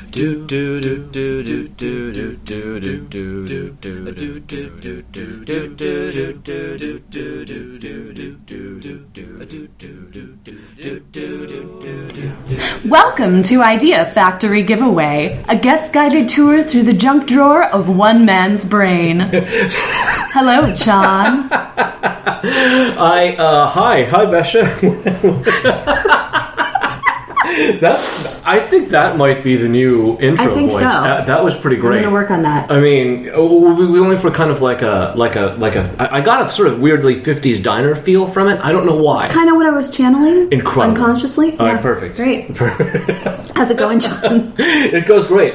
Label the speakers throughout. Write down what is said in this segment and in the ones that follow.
Speaker 1: Welcome to Idea Factory Giveaway, a guest-guided tour through the junk drawer of one man's brain. Hello, John.
Speaker 2: Hi, Besha. I think that might be the new intro voice.
Speaker 1: I think so.
Speaker 2: That was pretty great.
Speaker 1: I'm going to work on that.
Speaker 2: I mean, we went for kind of like a. I got a sort of weirdly 50s diner feel from it. I don't know why.
Speaker 1: It's kind of what I was channeling.
Speaker 2: Incredible.
Speaker 1: Unconsciously.
Speaker 2: All right, perfect.
Speaker 1: Great. How's it going, John?
Speaker 2: It goes great.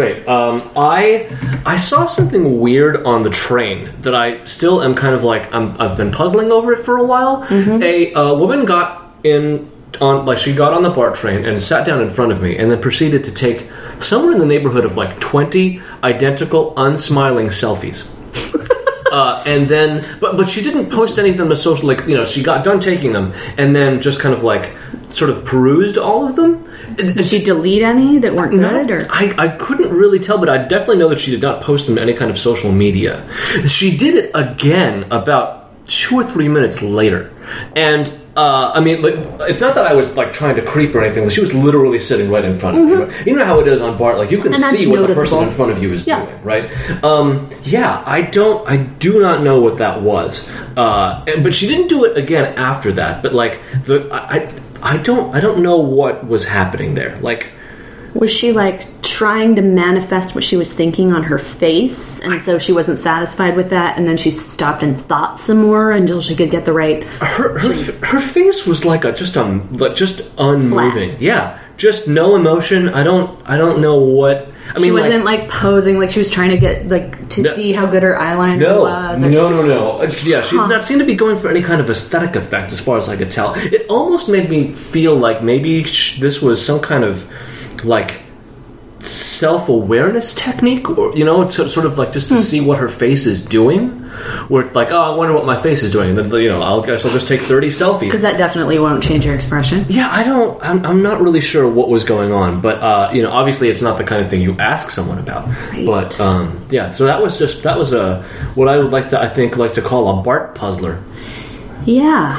Speaker 2: I saw something weird on the train that I still am kind of like I've been puzzling over it for a while. Mm-hmm. A woman got in. She got on the BART train and sat down in front of me and then proceeded to take somewhere in the neighborhood of like 20 identical unsmiling selfies. And then, but she didn't post any of them to social, she got done taking them and then just kind of like sort of perused all of them.
Speaker 1: Did she delete any that weren't good? Or
Speaker 2: I couldn't really tell, but I definitely know that she did not post them to any kind of social media. She did it again about 2 or 3 minutes later. And it's not that I was like trying to creep or anything. She was literally sitting right in front of me. You know how it is on BART, like you can see what the person in front of you is doing, right? I do not know what that was. But she didn't do it again after that. But like I don't know what was happening there. Like,
Speaker 1: was she like trying to manifest what she was thinking on her face, and so she wasn't satisfied with that, and then she stopped and thought some more until she could get the right.
Speaker 2: Her face was like just unmoving.
Speaker 1: Flat.
Speaker 2: Yeah, just no emotion. I don't know what.
Speaker 1: She wasn't like posing, like she was trying to get see how good her eyeliner was.
Speaker 2: No. Yeah, she did not seem to be going for any kind of aesthetic effect, as far as I could tell. It almost made me feel like maybe this was some kind of like self-awareness technique, or sort of like just to see what her face is doing, where it's like, I wonder what my face is doing, and then I guess I'll just take 30 selfies,
Speaker 1: because that definitely won't change your expression.
Speaker 2: Yeah, I'm not really sure what was going on, but obviously it's not the kind of thing you ask someone about.
Speaker 1: Right.
Speaker 2: But so that was what I would like to call a BART puzzler.
Speaker 1: Yeah,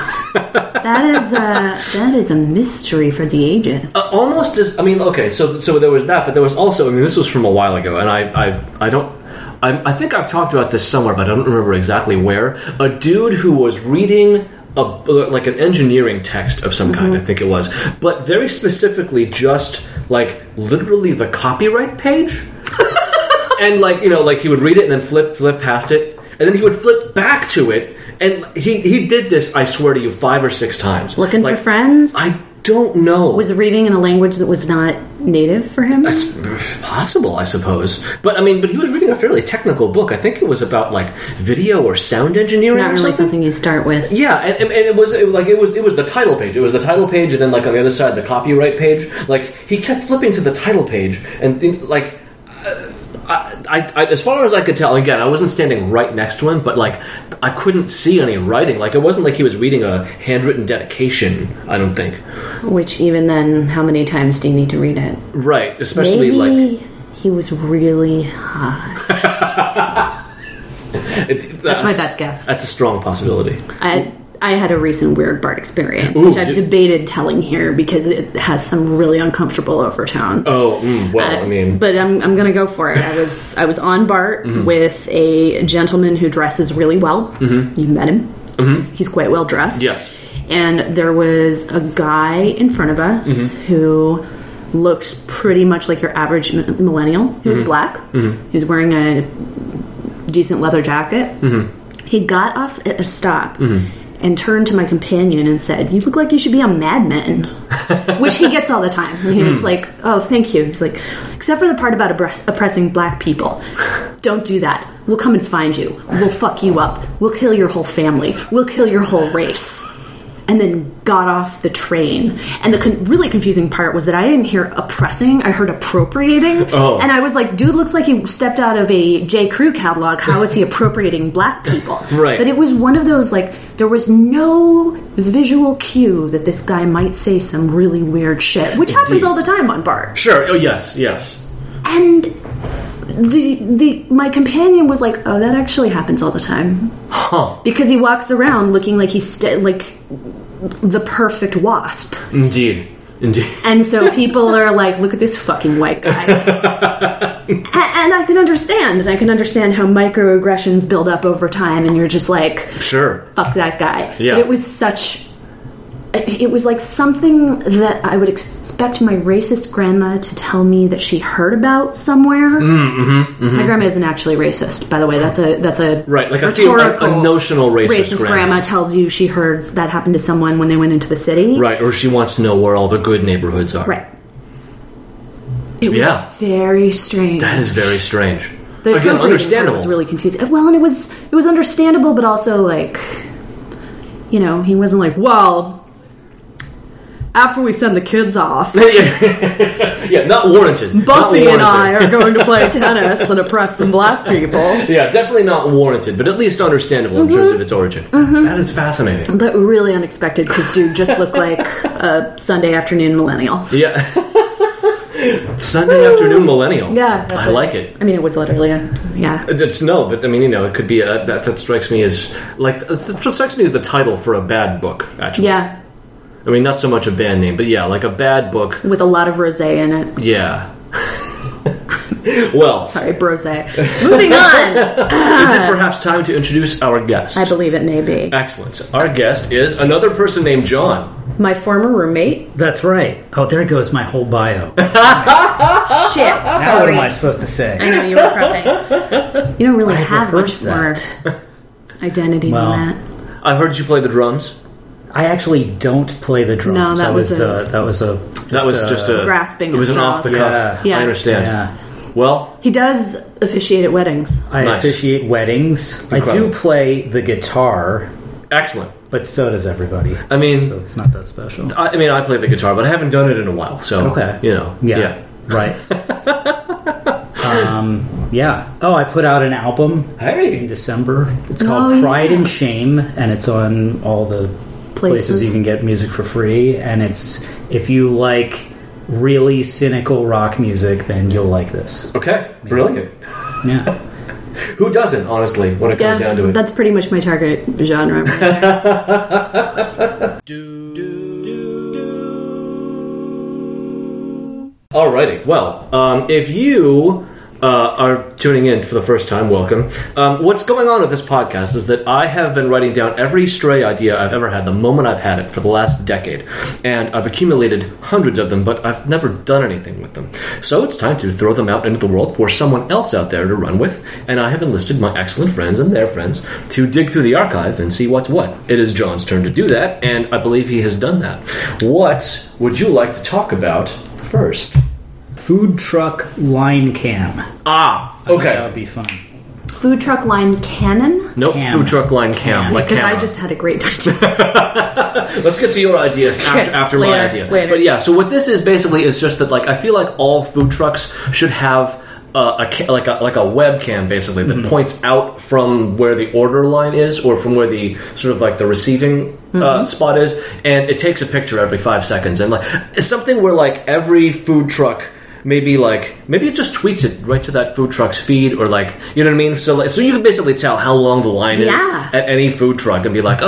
Speaker 1: that is a mystery for the ages.
Speaker 2: Almost as so there was that, but there was also this was from a while ago, and I think I've talked about this somewhere, but I don't remember exactly where. A dude who was reading an engineering text of some kind, I think it was, but very specifically just like literally the copyright page, and he would read it and then flip past it, and then he would flip back to it. And he did this, I swear to you, 5 or 6 times.
Speaker 1: Looking for friends?
Speaker 2: I don't know.
Speaker 1: Was reading in a language that was not native for him?
Speaker 2: That's possible, I suppose. But he was reading a fairly technical book. I think it was about like video or sound engineering.
Speaker 1: It's not really something you start with.
Speaker 2: Yeah, and it was the title page. It was the title page, and then like on the other side, the copyright page. Like he kept flipping to the title page, and I, as far as I could tell, again, I wasn't standing right next to him, but like I couldn't see any writing. Like it wasn't like he was reading a handwritten dedication, I don't think. Which
Speaker 1: even then, how many times do you need to read it?
Speaker 2: Right, especially
Speaker 1: Maybe he was really high. That's my best guess.
Speaker 2: That's a strong possibility.
Speaker 1: I had a recent weird BART experience, which I've debated telling here because it has some really uncomfortable overtones.
Speaker 2: But I'm
Speaker 1: going to go for it. I was on BART with a gentleman who dresses really well. You met him. He's quite well dressed.
Speaker 2: Yes.
Speaker 1: And there was a guy in front of us who looked pretty much like your average millennial. He was black. He was wearing a decent leather jacket. He got off at a stop and turned to my companion and said, "You look like you should be on Mad Men," which he gets all the time. And he was like, "Oh, thank you." He's like, "Except for the part about oppressing black people. Don't do that. We'll come and find you. We'll fuck you up. We'll kill your whole family. We'll kill your whole race." And then got off the train. And the really confusing part was that I didn't hear oppressing, I heard appropriating. And I was like, dude looks like he stepped out of a J. Crew catalog. How is he appropriating black people?
Speaker 2: Right.
Speaker 1: But it was one of those, like, there was no visual cue that this guy might say some really weird shit, which happens all the time on BART.
Speaker 2: Sure. Oh, yes.
Speaker 1: And my companion was like, "Oh, that actually happens all the time."
Speaker 2: Huh.
Speaker 1: Because he walks around looking like he's like the perfect wasp.
Speaker 2: Indeed.
Speaker 1: And so people are like, "Look at this fucking white guy." And I can understand. And I can understand how microaggressions build up over time, and you're just like,
Speaker 2: sure,
Speaker 1: fuck that guy.
Speaker 2: Yeah.
Speaker 1: But it was like something that I would expect my racist grandma to tell me that she heard about somewhere. My grandma isn't actually racist, by the way. That's a
Speaker 2: right, like
Speaker 1: rhetorical
Speaker 2: a notional racist
Speaker 1: grandma tells you she heard that happened to someone when they went into the city.
Speaker 2: Right, or she wants to know where all the good neighborhoods are.
Speaker 1: Right. It was very strange.
Speaker 2: That is very strange.
Speaker 1: The
Speaker 2: Again, understandable.
Speaker 1: Was really confusing. Well, and it was understandable, but also like, he wasn't like, well, after we send the kids off,
Speaker 2: yeah, not warranted.
Speaker 1: Buffy and I are going to play tennis and oppress some black people.
Speaker 2: Yeah, definitely not warranted, but at least understandable in terms of its origin. That is fascinating,
Speaker 1: but really unexpected because dude just looked like a Sunday afternoon millennial.
Speaker 2: Yeah. Sunday afternoon millennial.
Speaker 1: Yeah,
Speaker 2: I like it.
Speaker 1: I mean, it was literally
Speaker 2: but I mean, it could be that strikes me as the title for a bad book. Actually,
Speaker 1: yeah.
Speaker 2: I mean, not so much a band name, but yeah, like a bad book
Speaker 1: with a lot of rosé in it.
Speaker 2: Yeah. Well,
Speaker 1: sorry, brosé. Moving on.
Speaker 2: Is it perhaps time to introduce our guest?
Speaker 1: I believe it may be.
Speaker 2: Excellent. Our guest is another person named John.
Speaker 1: My former roommate.
Speaker 3: That's right. Oh, there goes my whole bio.
Speaker 1: Shit.
Speaker 3: Now what am I supposed to say?
Speaker 1: I know, you were prepping. You don't really have much more identity than that.
Speaker 2: I heard you play the drums.
Speaker 3: I actually don't play the drums.
Speaker 1: No, that was
Speaker 2: just a
Speaker 1: grasping.
Speaker 2: It was an off the cuff.
Speaker 1: Yeah.
Speaker 2: I understand.
Speaker 3: Yeah.
Speaker 2: Well,
Speaker 1: he does officiate at weddings.
Speaker 3: I officiate weddings.
Speaker 2: Incredible.
Speaker 3: I do play the guitar.
Speaker 2: Excellent.
Speaker 3: But so does everybody.
Speaker 2: I mean,
Speaker 3: so it's not that special.
Speaker 2: I play the guitar, but I haven't done it in a while. So
Speaker 3: okay,
Speaker 2: yeah.
Speaker 3: Right. Yeah. Oh, I put out an album in December. It's called Pride and Shame, and it's on all the places you can get music for free. And it's, if you like really cynical rock music, then you'll like this.
Speaker 2: Okay, brilliant.
Speaker 3: Yeah.
Speaker 2: Who doesn't, honestly, when it comes down to it?
Speaker 1: That's pretty much my target genre.
Speaker 2: Alrighty, well, if you are tuning in for the first time, welcome. What's going on with this podcast is that I have been writing down every stray idea I've ever had the moment I've had it for the last decade. And I've accumulated hundreds of them, but I've never done anything with them. So it's time to throw them out into the world for someone else out there to run with. And I have enlisted my excellent friends and their friends to dig through the archive and see what's what. It is John's turn to do that, and I believe he has done that. What would you like to talk about first?
Speaker 3: Food truck line cam.
Speaker 2: Okay.
Speaker 3: That would be fun.
Speaker 1: Food truck line cannon?
Speaker 2: Nope, food truck line cam. Like
Speaker 1: because I just had a great idea.
Speaker 2: Let's get to your ideas after my idea.
Speaker 1: Later.
Speaker 2: But yeah, so what this is basically is just that, like, I feel like all food trucks should have a webcam basically that points out from where the order line is, or from where the sort of like the receiving spot is, and it takes a picture every 5 seconds, and like it's something where like every food truck. Maybe it just tweets it right to that food truck's feed, or like, you know what I mean? So you can basically tell how long the line is at any food truck and be like,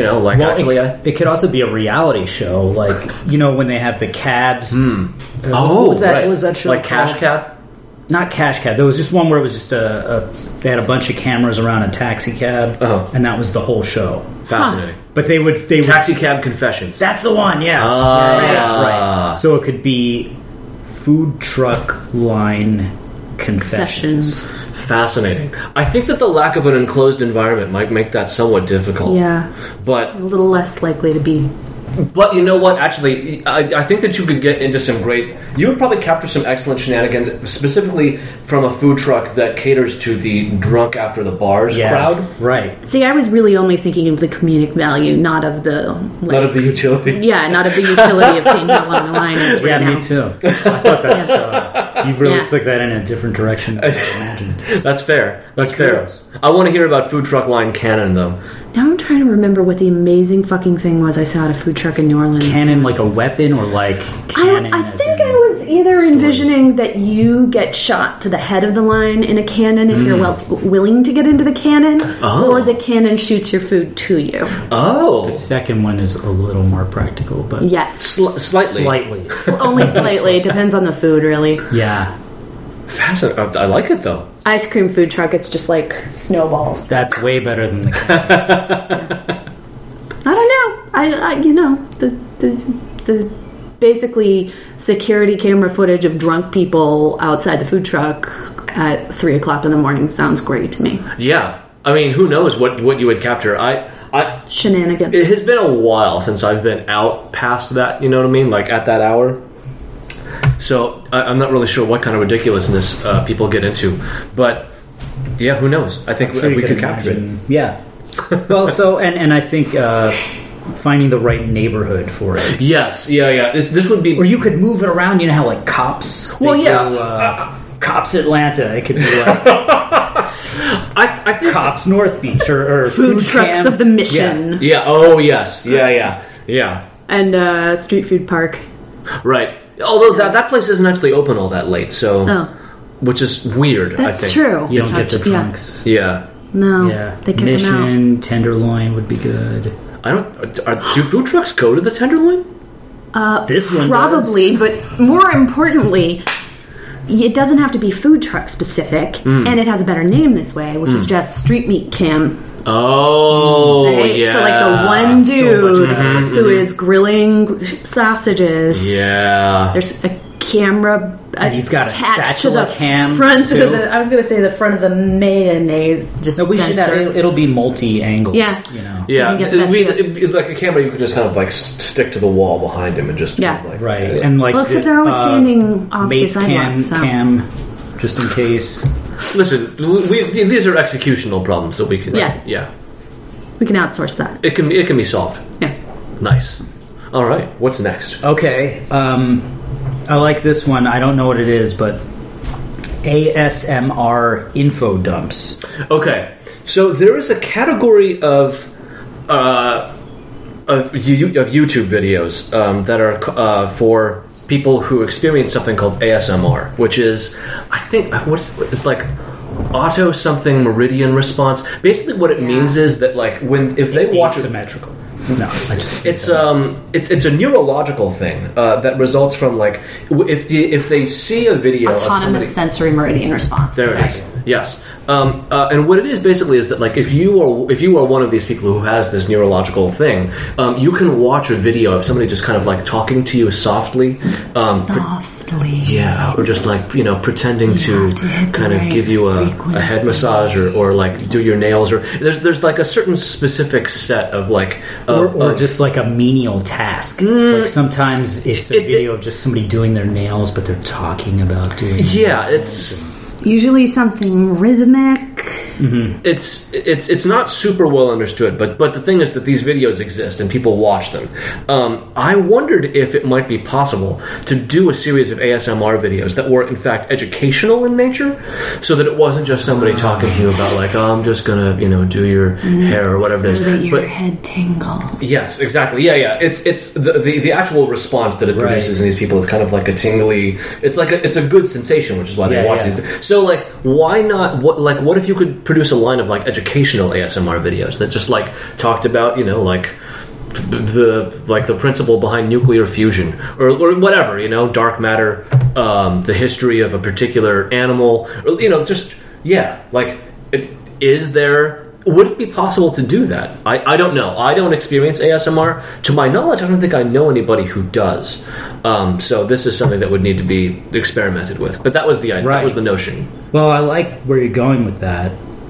Speaker 3: it could also be a reality show, like, when they have the cabs.
Speaker 1: What was that show?
Speaker 2: Like Cash Cab?
Speaker 3: Not Cash Cab. There was just one where it was just they had a bunch of cameras around a taxi cab, and that was the whole show.
Speaker 2: Fascinating.
Speaker 3: But they would
Speaker 2: Taxi Cab Confessions.
Speaker 3: That's the one. Yeah. Right. So it could be food truck line confessions.
Speaker 2: Fascinating. I think that the lack of an enclosed environment might make that somewhat difficult.
Speaker 1: Yeah.
Speaker 2: But
Speaker 1: a little less likely to be.
Speaker 2: But you know what? Actually, I think that you could get into some great... You would probably capture some excellent shenanigans, specifically from a food truck that caters to the drunk after the bars crowd.
Speaker 3: Right.
Speaker 1: See, I was really only thinking of the comedic value, not of the...
Speaker 2: not of the utility.
Speaker 1: Yeah, not of the utility of seeing how long the line is right now.
Speaker 3: Yeah, me too. I thought that's... you really took that in a different direction than I imagined.
Speaker 2: That's fair. That's fair. I want to hear about food truck line canon, though.
Speaker 1: Now I'm trying to remember what the amazing fucking thing was I saw at a food truck in New Orleans.
Speaker 3: Cannon like a weapon or like cannon?
Speaker 1: I think I was either envisioning that you get shot to the head of the line in a cannon if you're willing to get into the cannon, or the cannon shoots your food to you.
Speaker 2: Oh.
Speaker 3: The second one is a little more practical, but...
Speaker 1: Yes.
Speaker 2: Slightly.
Speaker 1: Only slightly. It depends on the food, really.
Speaker 3: Yeah.
Speaker 2: Fascinating. I like it, though.
Speaker 1: Ice cream food truck, it's just like snowballs.
Speaker 3: That's way better than the cannon.
Speaker 1: I don't know. The basically security camera footage of drunk people outside the food truck at 3 o'clock in the morning sounds great to me.
Speaker 2: Yeah. I mean, who knows what you would capture.
Speaker 1: Shenanigans.
Speaker 2: It has been a while since I've been out past that, you know what I mean? Like, at that hour. So, I'm not really sure what kind of ridiculousness people get into. But, yeah, who knows? I think we could capture it.
Speaker 3: Yeah. Well, so, and I think finding the right neighborhood for it.
Speaker 2: Yes, yeah. This would be...
Speaker 3: Or you could move it around, you know how, like, Cops...
Speaker 2: Well, yeah.
Speaker 3: Cops Atlanta. It could be like...
Speaker 2: I think
Speaker 3: Cops North Beach or
Speaker 1: food trucks of the Mission.
Speaker 2: Yeah. Oh, yes. Yeah.
Speaker 1: And Street Food Park.
Speaker 2: Right. Although that place isn't actually open all that late, so... Which is weird,
Speaker 1: That's
Speaker 2: I think.
Speaker 1: True.
Speaker 3: You don't get the trunks.
Speaker 2: Yeah.
Speaker 1: No.
Speaker 3: Yeah.
Speaker 1: They kick
Speaker 3: Mission,
Speaker 1: them out.
Speaker 3: Tenderloin would be good.
Speaker 2: Do food trucks go to the Tenderloin?
Speaker 3: This one
Speaker 1: probably,
Speaker 3: does.
Speaker 1: But more importantly, it doesn't have to be food truck specific, and it has a better name this way, which is just Street Meat Cam.
Speaker 2: Oh,
Speaker 1: right?
Speaker 2: yeah.
Speaker 1: So like the one dude who is grilling sausages.
Speaker 2: Yeah.
Speaker 1: There's a camera
Speaker 3: and he's got a
Speaker 1: attached to the
Speaker 3: cam
Speaker 1: front
Speaker 3: too.
Speaker 1: of the. I was going to say the front of the mayonnaise dispenser.
Speaker 3: It'll be multi-angle.
Speaker 1: Yeah.
Speaker 3: You know.
Speaker 2: Yeah.
Speaker 1: It'd
Speaker 2: be like a camera you could just kind of like stick to the wall behind him and just like,
Speaker 3: right. And like
Speaker 1: except they're always standing off the sidewalk.
Speaker 3: Cam, just in case.
Speaker 2: Listen, these are executional problems that we can.
Speaker 1: Yeah. We can outsource that.
Speaker 2: It can be solved.
Speaker 1: Yeah.
Speaker 2: Nice. All right. What's next?
Speaker 3: Okay. I like this one. I don't know what it is, but ASMR info dumps.
Speaker 2: Okay. So there is a category of YouTube videos that are for people who experience something called ASMR, which is, I think, it's like auto something meridian response. Basically, what it means is that like if they watch
Speaker 3: asymmetrical. No, I just
Speaker 2: it's a neurological thing that results from like if they see a video
Speaker 1: autonomous sensory meridian response.
Speaker 2: There it is. Yes. And what it is basically is that like if you are one of these people who has this neurological thing, you can watch a video of somebody just kind of like talking to you softly, or just like pretending to kind of give you a head massage or like do your nails, or there's like a certain specific set of like
Speaker 3: or just like a menial task. Like sometimes it's a video of just somebody doing their nails, but they're talking about doing.
Speaker 2: Yeah, it's
Speaker 1: usually something rhythmic.
Speaker 2: Mm-hmm. It's not super well understood, but the thing is that these videos exist and people watch them. I wondered if it might be possible to do a series of ASMR videos that were in fact educational in nature, so that it wasn't just somebody talking to you about like, oh, I'm just gonna do your hair or whatever it is,
Speaker 1: that your head tingles.
Speaker 2: Yes, exactly. Yeah. It's the actual response that it produces in these people is kind of like a tingly. It's a good sensation, which is why they watch these. So like, why not? What if you could produce a line of like educational ASMR videos that just like talked about like the principle behind nuclear fusion or whatever, dark matter, the history of a particular animal, or would it be possible to do that? I don't know. I don't experience ASMR. To my knowledge, I don't think I know anybody who does. So this is something that would need to be experimented with. But that was the idea. That was the notion.
Speaker 3: Well, I like where you're going with that.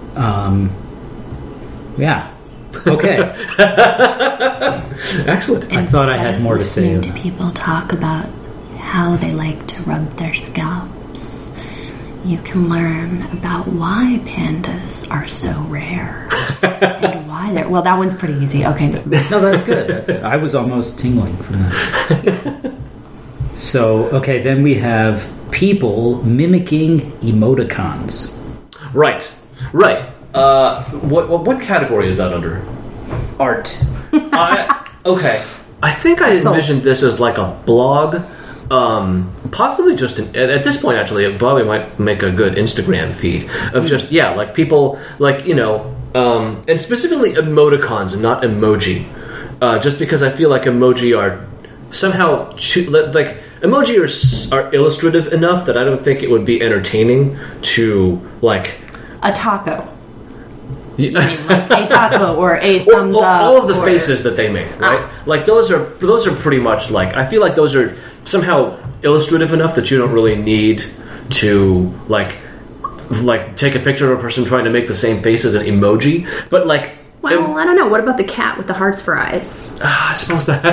Speaker 3: Yeah. Okay.
Speaker 2: Excellent.
Speaker 3: I thought I had more to say.
Speaker 1: To people talk about how they like to rub their scalps, you can learn about why pandas are so rare and why they're... Well, that one's pretty easy. Okay.
Speaker 3: No, that's good. That's good. I was almost tingling from that. So, okay, then we have people mimicking emoticons.
Speaker 2: Right. What category is that under?
Speaker 3: art.
Speaker 2: Okay. I think I envisioned this as like a blog. Possibly just at this point, actually, it probably might make a good Instagram feed of just like people, like, you know, and specifically emoticons and not emoji. Just because I feel like emoji are somehow like emoji are illustrative enough that I don't think it would be entertaining to like
Speaker 1: a taco. You mean like a taco or a thumbs up?
Speaker 2: All of the faces that they make, right? Like those are pretty much like, I feel like those are somehow illustrative enough that you don't really need to like take a picture of a person trying to make the same face as an emoji, but like.
Speaker 1: Well, I don't know. What about the cat with the hearts for eyes?
Speaker 2: I suppose that.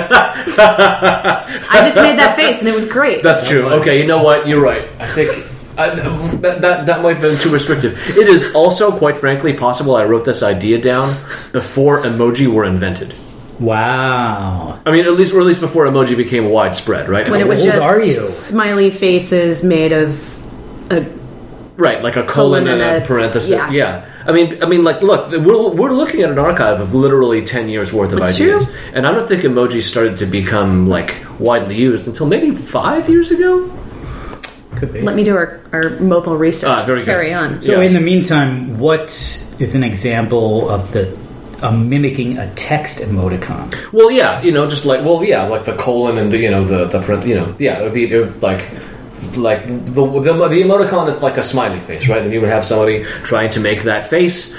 Speaker 1: I just made that face and it was great.
Speaker 2: That's true. Okay, you know what? You're right. I think that might have been too restrictive. It is also, quite frankly, possible I wrote this idea down before emoji were invented.
Speaker 3: Wow.
Speaker 2: I mean, at least before emoji became widespread, right?
Speaker 1: When it was just smiley faces made of a...
Speaker 2: Right, like a colon and a parenthesis. Yeah. I mean, like, look, we're looking at an archive of literally 10 years worth of ideas, and I don't think emojis started to become like widely used until maybe 5 years ago.
Speaker 3: Could be.
Speaker 1: Let me do our mobile research. Carry on.
Speaker 3: So, in the meantime, what is an example of mimicking a text emoticon?
Speaker 2: Well, yeah, you know, just like like the colon and the it would be like the emoticon that's like a smiley face, right? Then you would have somebody trying to make that face.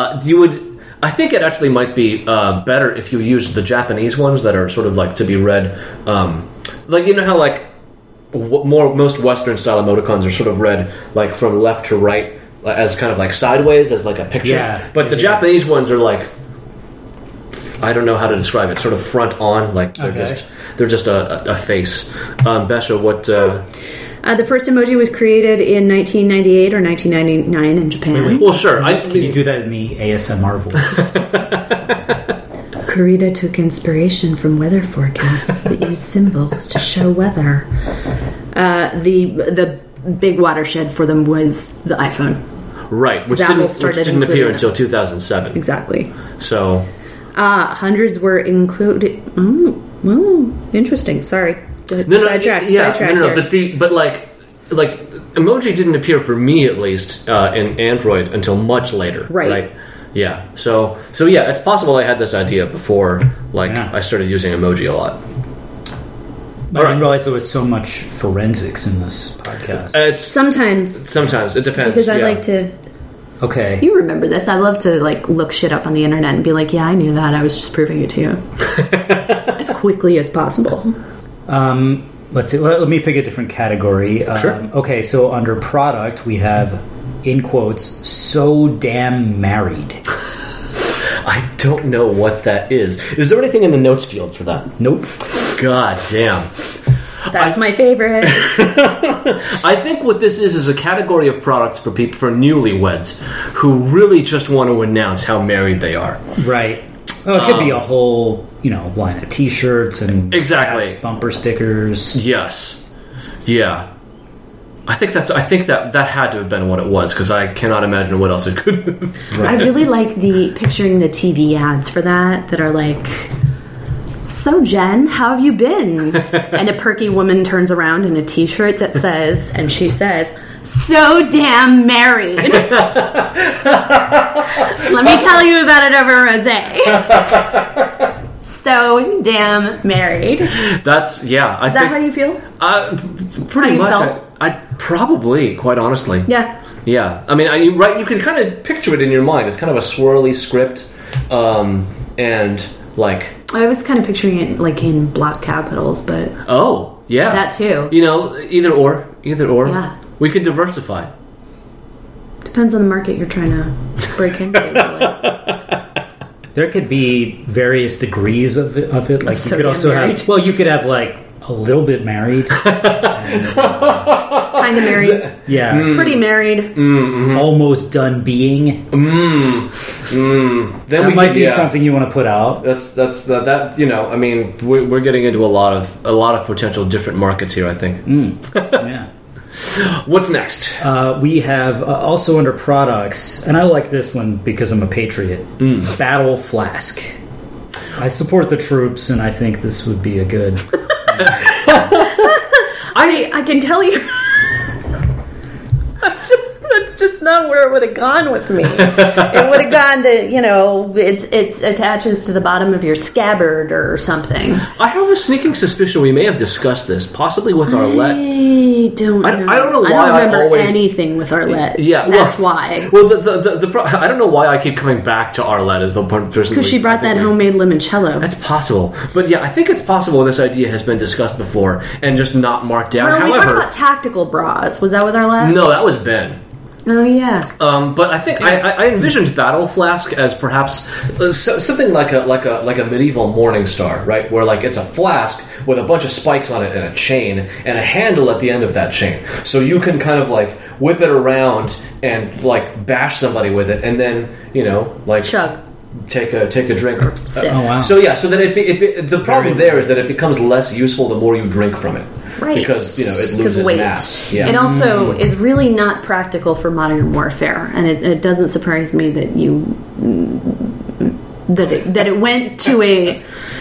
Speaker 2: I think it actually might be better if you used the Japanese ones that are sort of like to be read, like, you know how like most Western style emoticons are sort of read like from left to right as kind of like sideways as like a picture.
Speaker 3: Yeah.
Speaker 2: But the Japanese ones are like, I don't know how to describe it, sort of front on, like they're just a face. Besha, what?
Speaker 1: The first emoji was created in 1998 or 1999 in Japan.
Speaker 2: Wait. Well, sure.
Speaker 3: Can you do that in the ASMR voice?
Speaker 1: Kurita took inspiration from weather forecasts that use symbols to show weather. The big watershed for them was the iPhone.
Speaker 2: Right, which didn't appear until 2007.
Speaker 1: Exactly.
Speaker 2: So...
Speaker 1: hundreds were included... Oh, interesting. Sorry. Sidetracked here.
Speaker 2: But emoji didn't appear for me at least in Android until much later, right? Yeah. So yeah, it's possible I had this idea before I started using emoji a lot.
Speaker 3: I didn't realize there was so much forensics in this podcast.
Speaker 1: Sometimes
Speaker 2: it depends
Speaker 1: because I like to.
Speaker 3: Okay.
Speaker 1: You remember this. I love to look shit up on the internet and be like, yeah, I knew that. I was just proving it to you. As quickly as possible.
Speaker 3: Let's see. Let me pick a different category.
Speaker 2: Sure.
Speaker 3: Okay, so under product, we have, in quotes, so damn married.
Speaker 2: I don't know what that is. Is there anything in the notes field for that?
Speaker 3: Nope.
Speaker 2: God damn.
Speaker 1: That's my favorite.
Speaker 2: I think what this is a category of products for people, for newlyweds who really just want to announce how married they are.
Speaker 3: Right. Oh, it could be a whole, line of T-shirts and
Speaker 2: exactly
Speaker 3: hats, bumper stickers.
Speaker 2: Yes. Yeah. I think that had to have been what it was, because I cannot imagine what else it could have.
Speaker 1: Right. I really like picturing the TV ads for that are like, so Jen, how have you been? And a perky woman turns around in a T-shirt that says, and she says, so damn married. Let me tell you about it over rosé. So damn married.
Speaker 2: That's
Speaker 1: Is that how you feel?
Speaker 2: Pretty much. I probably, quite honestly.
Speaker 1: Yeah.
Speaker 2: Yeah. I mean, you can kind of picture it in your mind. It's kind of a swirly script, and like.
Speaker 1: I was kind of picturing it like in block capitals, but
Speaker 2: oh yeah,
Speaker 1: that too.
Speaker 2: Either or.
Speaker 1: Yeah.
Speaker 2: We could diversify.
Speaker 1: Depends on the market you're trying to break into. Really.
Speaker 3: There could be various degrees of it. Like
Speaker 1: so
Speaker 3: you could also
Speaker 1: married.
Speaker 3: have. Well, you could have like a little bit married, and,
Speaker 1: kind of married.
Speaker 3: Yeah,
Speaker 1: pretty married.
Speaker 2: Mm-hmm.
Speaker 3: Almost done being.
Speaker 2: Then
Speaker 3: that might be something you want to put out.
Speaker 2: That's I mean, we're getting into a lot of potential different markets here, I think.
Speaker 3: Yeah.
Speaker 2: What's next?
Speaker 3: We have also under products, and I like this one because I'm a patriot. Battle Flask. I support the troops, and I think this would be a good...
Speaker 1: I can tell you... That's just not where it would have gone with me. It would have gone to, it attaches to the bottom of your scabbard or something.
Speaker 2: I have a sneaking suspicion we may have discussed this, possibly with Arlette.
Speaker 1: I don't know.
Speaker 2: I don't know why
Speaker 1: I don't remember anything with Arlette.
Speaker 2: Yeah,
Speaker 1: that's why.
Speaker 2: Well, I don't know why I keep coming back to Arlette as the person.
Speaker 1: Because she brought that homemade limoncello.
Speaker 2: That's possible. But yeah, I think it's possible this idea has been discussed before and just not marked down.
Speaker 1: Well, we talked about tactical bras. Was that with Arlette?
Speaker 2: No, that was Ben.
Speaker 1: Oh, yeah.
Speaker 2: But I think I envisioned Battle Flask as perhaps something like a medieval Morning Star, right? Where like it's a flask with a bunch of spikes on it and a chain and a handle at the end of that chain, so you can kind of like whip it around and like bash somebody with it, and then like
Speaker 1: chug.
Speaker 2: Take a drink.
Speaker 1: Oh
Speaker 3: wow!
Speaker 2: So so that the problem there is that it becomes less useful the more you drink from it.
Speaker 1: Right.
Speaker 2: Because, it loses
Speaker 1: weight.
Speaker 2: mass. Yeah.
Speaker 1: It also is really not practical for modern warfare, and it doesn't surprise me that that it went to a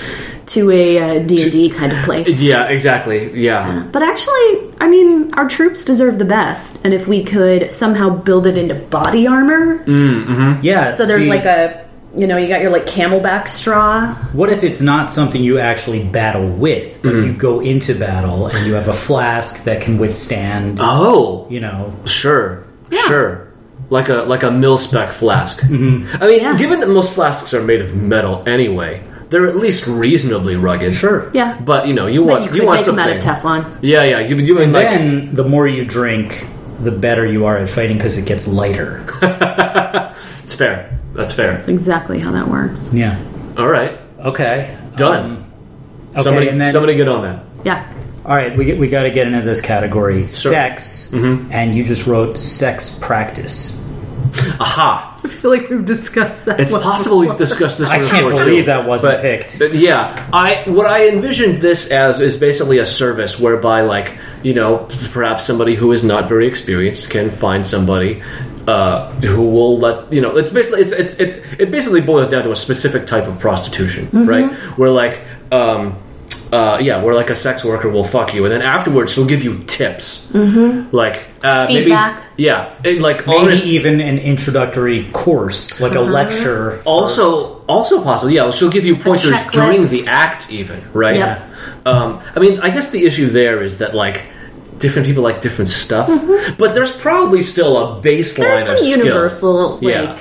Speaker 1: D&D kind of place.
Speaker 2: Yeah, exactly. Yeah.
Speaker 1: But actually, I mean, our troops deserve the best, and if we could somehow build it into body armor.
Speaker 3: Yeah.
Speaker 1: So there's like a... you got your like camelback straw.
Speaker 3: What if it's not something you actually battle with, but you go into battle and you have a flask that can withstand?
Speaker 2: Oh,
Speaker 3: sure,
Speaker 2: like a mil-spec flask. Mm-hmm. I mean, given that most flasks are made of metal anyway, they're at least reasonably rugged.
Speaker 3: Sure,
Speaker 1: yeah.
Speaker 2: But you want
Speaker 1: make
Speaker 2: something
Speaker 1: them out of Teflon.
Speaker 2: Yeah.
Speaker 3: And then the more you drink, the better you are at fighting because it gets lighter.
Speaker 2: It's fair. That's fair.
Speaker 1: That's exactly how that works.
Speaker 3: Yeah.
Speaker 2: All right.
Speaker 3: Okay.
Speaker 2: Done.
Speaker 3: Okay,
Speaker 2: somebody get on that.
Speaker 1: Yeah.
Speaker 3: All right. We got to get into this category. Sure. Sex. Mm-hmm. And you just wrote sex practice.
Speaker 2: Aha.
Speaker 1: I feel like we've discussed that.
Speaker 2: It's possible we've discussed this.
Speaker 3: I can't believe that wasn't picked.
Speaker 2: Yeah. What I envisioned this as is basically a service whereby, like, perhaps somebody who is not very experienced can find somebody who will let it's basically it basically boils down to a specific type of prostitution, right? Where like where like a sex worker will fuck you, and then afterwards she'll give you tips, like
Speaker 1: feedback.
Speaker 2: Maybe like
Speaker 3: maybe even an introductory course, like a lecture.
Speaker 2: Also possible. Yeah, she'll give you pointers during the act, even, right?
Speaker 1: Yep.
Speaker 2: I mean, I guess the issue there is that like different people like different stuff, but there's probably still a baseline of skill.
Speaker 1: There's some universal,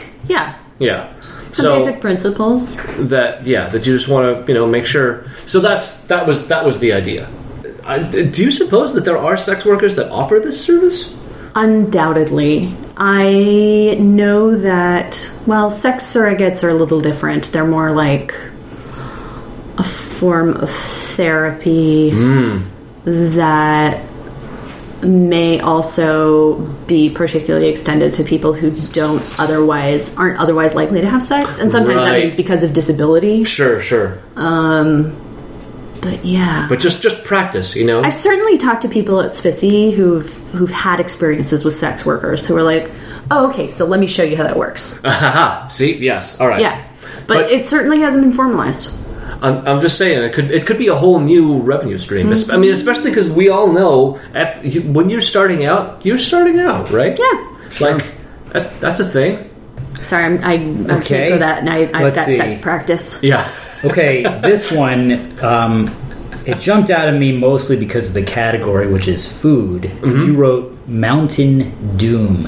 Speaker 1: some basic principles
Speaker 2: that you just want to make sure. So that was the idea. Do you suppose that there are sex workers that offer this service?
Speaker 1: Undoubtedly. I know that, sex surrogates are a little different. They're more like a form of therapy that may also be particularly extended to people who aren't otherwise likely to have sex, and sometimes that means because of disability.
Speaker 2: Sure.
Speaker 1: But yeah.
Speaker 2: But just practice,
Speaker 1: I've certainly talked to people at SFISI who've had experiences with sex workers who are like, oh, okay, so let me show you how that works.
Speaker 2: See? Yes. All right.
Speaker 1: Yeah. But it certainly hasn't been formalized.
Speaker 2: I'm just saying it could be a whole new revenue stream. I mean, especially because we all know when you're starting out, right?
Speaker 1: Yeah,
Speaker 2: like that's a thing.
Speaker 1: Sorry, I can't go that, and I've got sex practice.
Speaker 2: Yeah.
Speaker 3: Okay, this one it jumped out at me mostly because of the category, which is food. You wrote Mountain Doom.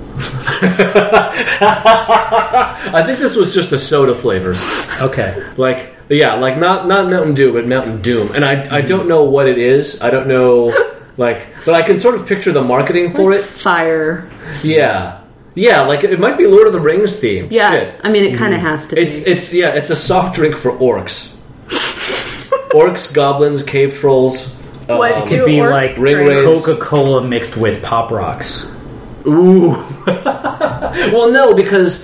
Speaker 2: I think this was just a soda flavor.
Speaker 3: Okay.
Speaker 2: Like not Mountain Dew, but Mountain Doom. And I don't know what it is. I don't know, but I can sort of picture the marketing for it.
Speaker 1: Fire.
Speaker 2: Yeah. Yeah, like it might be Lord of the Rings themed.
Speaker 1: Yeah.
Speaker 2: Shit.
Speaker 1: I mean, it kind of has to be.
Speaker 2: It's a soft drink for orcs. Orcs, goblins, cave trolls.
Speaker 3: It could be like Coca-Cola mixed with Pop Rocks.
Speaker 2: Ooh. Well, no, because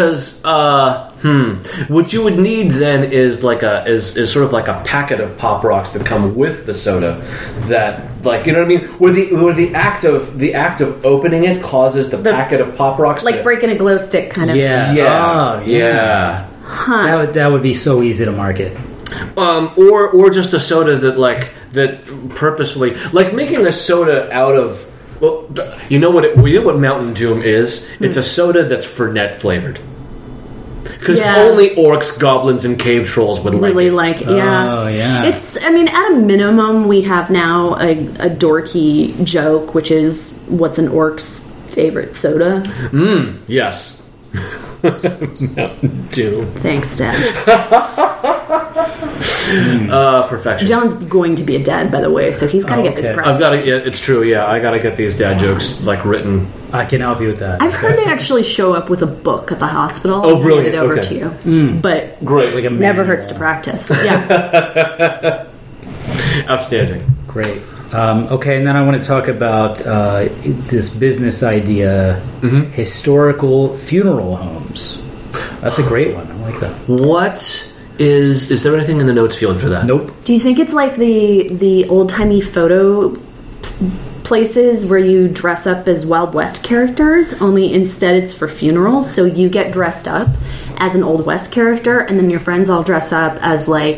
Speaker 2: what you would need then is is sort of like a packet of Pop Rocks that come with the soda. That, like, you know what I mean? Where the act of opening it causes the packet of Pop Rocks,
Speaker 1: like breaking a glow stick, kind of.
Speaker 2: Yeah.
Speaker 3: That would be so easy to market.
Speaker 2: Or just a soda that purposefully, like making a soda out of. Well, you know what Mountain Doom is? It's a soda that's Fernet flavored. Because only orcs, goblins, and cave trolls would
Speaker 1: really
Speaker 2: like it.
Speaker 3: Oh, yeah.
Speaker 1: It's, I mean, at a minimum, we have now a dorky joke, which is, what's an orc's favorite soda?
Speaker 2: Yes. Mountain Dew.
Speaker 1: Thanks, Dad.
Speaker 2: Perfection.
Speaker 1: John's going to be a dad, by the way, so he's got to get this right.
Speaker 2: I've got to. Yeah, it's true. Yeah, I got to get these dad jokes written.
Speaker 3: I can help you with that.
Speaker 1: I've heard they actually show up with a book at the hospital.
Speaker 2: Oh, brilliant!
Speaker 1: And hand it over to you, but
Speaker 2: great.
Speaker 3: Like
Speaker 1: never hurts to practice. Yeah.
Speaker 2: Outstanding.
Speaker 3: Great. Okay, and then I want to talk about this business idea: historical funeral homes. That's a great one. I like that.
Speaker 2: What is there anything in the notes field for that?
Speaker 3: Nope.
Speaker 1: Do you think it's like the old timey photo places where you dress up as Wild West characters? Only instead it's for funerals, so you get dressed up as an Old West character, and then your friends all dress up as like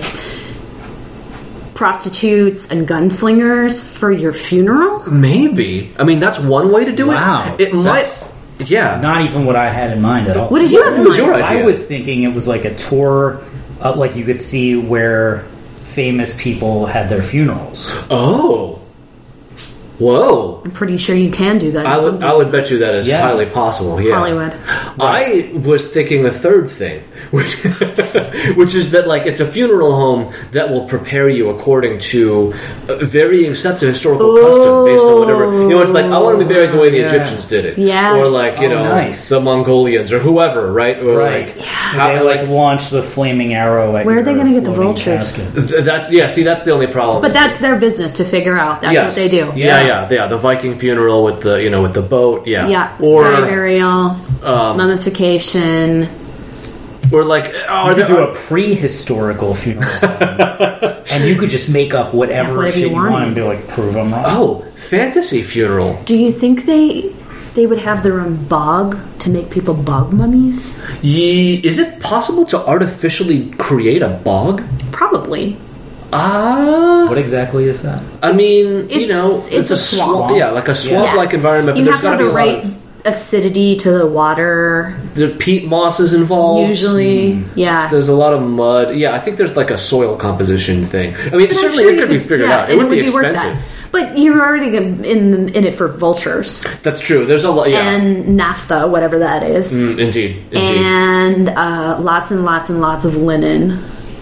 Speaker 1: prostitutes and gunslingers for your funeral?
Speaker 2: Maybe. I mean, that's one way to do it.
Speaker 3: Wow.
Speaker 2: It might. Yeah.
Speaker 3: Not even what I had in mind at all.
Speaker 1: What did you have in mind?
Speaker 2: Your idea?
Speaker 3: I was thinking it was like a tour, like you could see where famous people had their funerals.
Speaker 2: Oh. Whoa.
Speaker 1: I'm pretty sure you can do that.
Speaker 2: I would bet you that is highly possible. Yeah.
Speaker 1: Hollywood.
Speaker 2: I was thinking a third thing, which is that like it's a funeral home that will prepare you according to varying sets of historical custom based on whatever. It's like I want to be buried the way the Egyptians did it,
Speaker 1: yes.
Speaker 2: or like
Speaker 3: nice.
Speaker 2: the Mongolians or whoever, right? Or
Speaker 3: right.
Speaker 2: like
Speaker 3: how they launch the flaming arrow. At
Speaker 1: where are they going to get the vultures?
Speaker 2: Casket. That's the only problem.
Speaker 1: But that's their business to figure out. That's what they do.
Speaker 2: Yeah. The Viking funeral with the boat. Yeah.
Speaker 1: Or sky burial, mummification.
Speaker 2: Or like,
Speaker 3: you could do a prehistorical funeral, and you could just make up whatever shit you want and be like, prove them wrong.
Speaker 2: Oh, fantasy funeral.
Speaker 1: Do you think they would have their own bog to make people bog mummies?
Speaker 2: Is it possible to artificially create a bog?
Speaker 1: Probably.
Speaker 3: What exactly is that?
Speaker 2: I mean, it's a swamp. Yeah, like a swamp-like environment.
Speaker 1: You
Speaker 2: but
Speaker 1: have to have the right acidity to the water.
Speaker 2: The peat moss is involved.
Speaker 1: Usually, yeah.
Speaker 2: There's a lot of mud. Yeah, I think there's like a soil composition thing. I mean, certainly it could be figured out. It would be expensive.
Speaker 1: But you're already in it for vultures.
Speaker 2: That's true. There's a lot,
Speaker 1: and naphtha, whatever that is.
Speaker 2: Indeed.
Speaker 1: And lots and lots and lots of linen.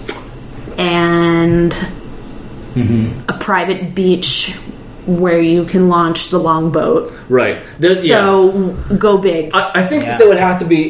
Speaker 1: And a private beach where you can launch the longboat.
Speaker 2: Right.
Speaker 1: Go big.
Speaker 2: I think that would have to be.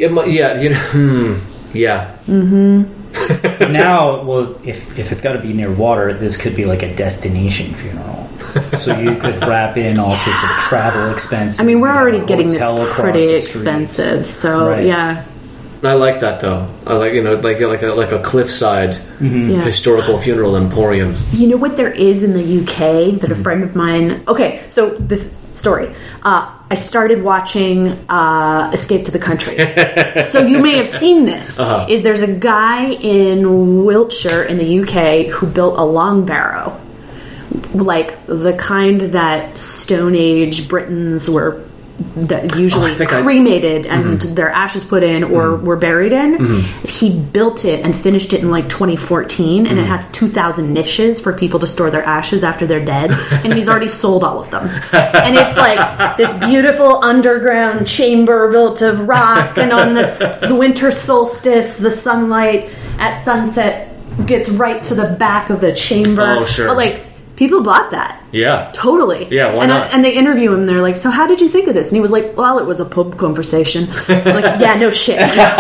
Speaker 2: Yeah.
Speaker 3: Mm-hmm. Now, well, if it's got to be near water, this could be like a destination funeral. So you could wrap in all sorts of travel expenses.
Speaker 1: I mean, we're already getting this pretty expensive. So yeah.
Speaker 2: I like that though. I like like a cliffside historical funeral emporium. You know
Speaker 1: what there is in the UK that a friend of mine. Okay, so this story. I started watching Escape to the Country, so you may have seen this. Is there's a guy in Wiltshire in the UK who built a long barrow, like the kind that Stone Age Britons were. That usually cremated and their ashes put in or were buried in. He built it and finished it in like 2014, and it has 2,000 niches for people to store their ashes after they're dead, and he's already sold all of them. And it's like this beautiful underground chamber built of rock, and on the winter solstice, the sunlight at sunset gets right to the back of the chamber.
Speaker 2: Oh, sure.
Speaker 1: But like, people bought that.
Speaker 2: Yeah.
Speaker 1: Totally.
Speaker 2: Yeah, why not?
Speaker 1: And they interview him. They're like, so how did you think of this? And he was like, well, it was a pub conversation. Like, yeah, no shit.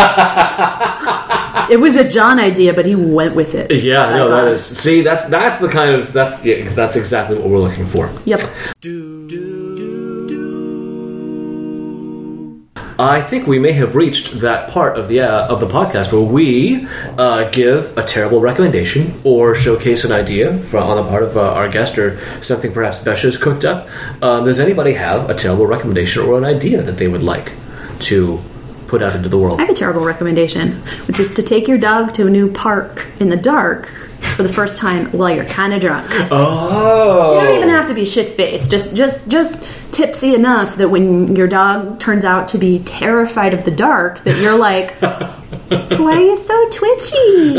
Speaker 1: It was a John idea, but he went with it.
Speaker 2: Yeah, no, that is. See, that's the kind of that's exactly what we're looking for.
Speaker 1: Yep.
Speaker 2: I think we may have reached that part of the podcast where we give a terrible recommendation or showcase an idea on the part of our guest or something perhaps Besha's cooked up. Does anybody have a terrible recommendation or an idea that they would like to put out into the world.
Speaker 1: I have a terrible recommendation, which is to take your dog to a new park in the dark for the first time while you're kind of drunk.
Speaker 2: Oh.
Speaker 1: You don't even have to be shit-faced. Just tipsy enough that when your dog turns out to be terrified of the dark, that you're like, why are you so twitchy?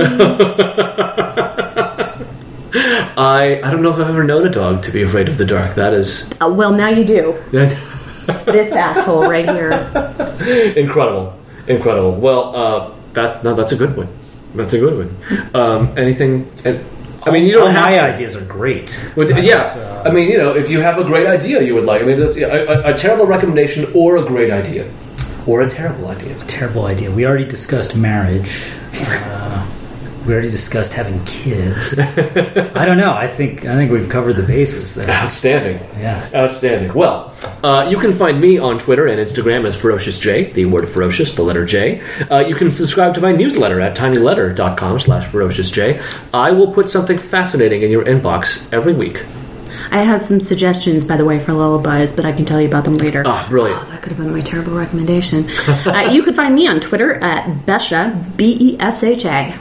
Speaker 2: I don't know if I've ever known a dog to be afraid of the dark. That is...
Speaker 1: well, now you do. This asshole right here.
Speaker 2: Incredible. Well, that's a good one. That's a good one. Anything... I mean, you don't have
Speaker 3: my ideas are great.
Speaker 2: I mean, if you have a great idea you would like, I mean, that's a terrible recommendation or a great idea. Or a terrible idea.
Speaker 3: A terrible idea. We already discussed marriage. We already discussed having kids. I don't know. I think we've covered the bases there.
Speaker 2: Outstanding.
Speaker 3: Yeah.
Speaker 2: Outstanding. Well, you can find me on Twitter and Instagram as FerociousJ, the word ferocious, the letter J. You can subscribe to my newsletter at tinyletter.com/ferociousJ. I will put something fascinating in your inbox every week.
Speaker 1: I have some suggestions, by the way, for lullabies, but I can tell you about them later.
Speaker 2: Oh, brilliant.
Speaker 1: Oh, that could have been my terrible recommendation. You can find me on Twitter at Besha, Besha.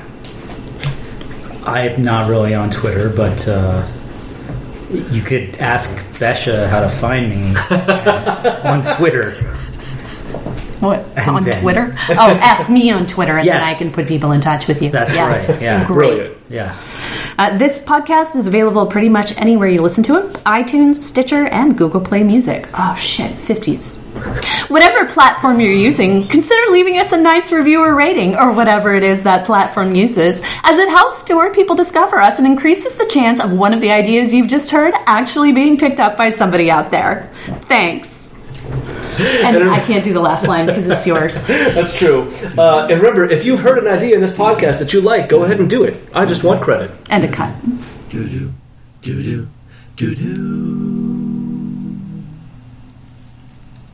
Speaker 3: I'm not really on Twitter, but you could ask Besha how to find me on Twitter.
Speaker 1: What? On Twitter? Oh, ask me on Twitter, and then I can put people in touch with you.
Speaker 3: That's right. Yeah.
Speaker 1: Great.
Speaker 2: Brilliant.
Speaker 3: Yeah.
Speaker 1: This podcast is available pretty much anywhere you listen to it. iTunes, Stitcher, and Google Play Music. Oh, shit. 50s. Whatever platform you're using, consider leaving us a nice review or rating, or whatever it is that platform uses, as it helps newer people discover us and increases the chance of one of the ideas you've just heard actually being picked up by somebody out there. Thanks. And I can't do the last line because it's yours.
Speaker 2: That's true. And remember, if you've heard an idea in this podcast that you like, go ahead and do it. I just want credit.
Speaker 1: And a cut.
Speaker 4: Do-do, do-do, do-do.